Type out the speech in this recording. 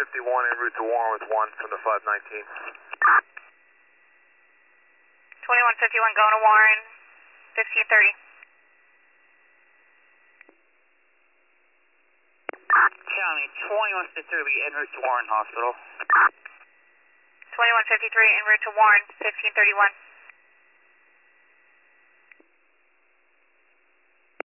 en route to Warren with 1 from the 519. 2151 going to Warren, 1530. County, 2153 en route to Warren Hospital. 2153 en route to Warren, 1531.